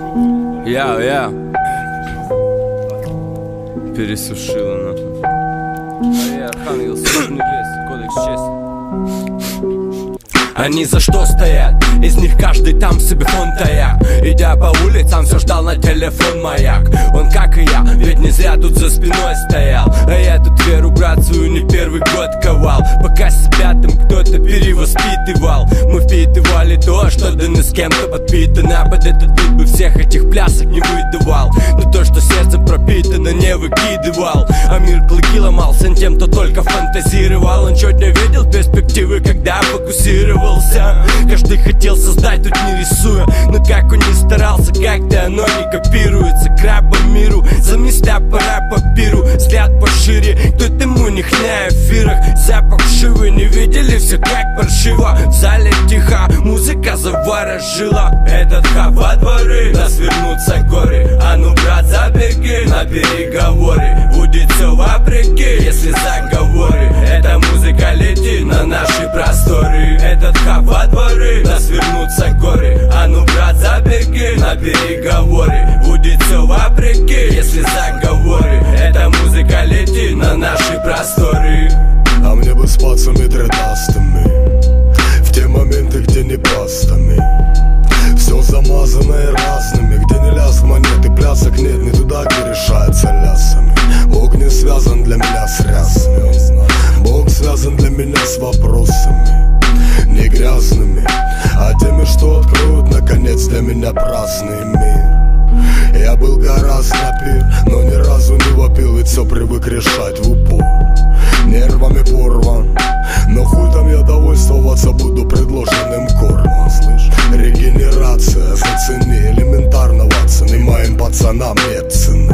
Я пересушила нахуй. Мария Архангел, Сложный лес, Кодекс чести. Они за что стоят? Из них каждый там себе фон таяк. Идя по улицам, все ждал на телефон маяк. Он как и я, ведь не зря тут за спиной стоял. А я тут веру, брат, свою не первый год ковал. Пока себя там кто-то перевоспитывал. Мы впитывали то, что даны с кем-то подпитано. Под этот бит бы всех этих плясок не выдавал. Но то, что сердце пропитано, не выкидывал. А мир клыки ломал с тем, кто только фантазировал. Он чуть не видел перспективы, когда фокусировался. Каждый хотел создать, тут не рисуя. Но как он не старался, как-то оно не копируется. Краб по миру, за места пора по пиру. Взгляд пошире, кто-то у них на эфирах. Запах шивы, не видели все как паршиво. В зале тихо, музыка заворожила. Этот хаб во дворы, нас вернутся горы. А ну, брат, забеги на переговоры. Будет все вопреки, если заговоры. Эта музыка летит на наши просторы. Этот хаб во дворы, нас вернутся горы. А ну, брат, забеги на переговоры. Будет все вопреки, если заговоры. Эта музыка летит на наши просторы. А мне бы с пацами дредастыми в те моменты, где не пастами. Все замазанное разными, где не лязг монеты, плясок нет, не туда, где решается лясами. Бог не связан для меня с рясами. Бог связан для меня с вопросами не грязными, а теми, что откроют наконец для меня праздный мир. Я был гораздо на пир, но ни разу не вопил, ведь все привык решать в упор. Нервами порван, но хуй там я довольствоваться буду предложенным кормом. Слышь, регенерация, зацени, элементарно, Ватсон, и моим пацанам нет цены.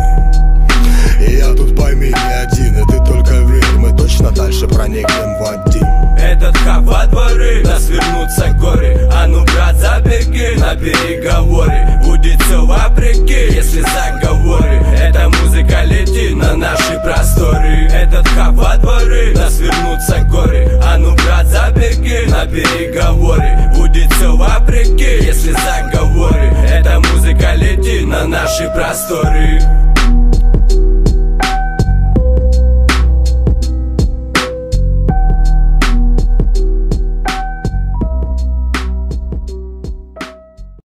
И я тут, пойми, не один, и ты только верь, мы точно дальше проникнем в один. Этот хаб во дворы, нас вернутся горы. А ну, брат, забеги на переговоры. Будет все вопреки, если заговоры. Эта музыка летит на наши просторы. Этот хаб во дворы, нас вернутся горы. А ну, брат, забеги на переговоры. Будет все вопреки, если заговоры. Эта музыка летит на наши просторы.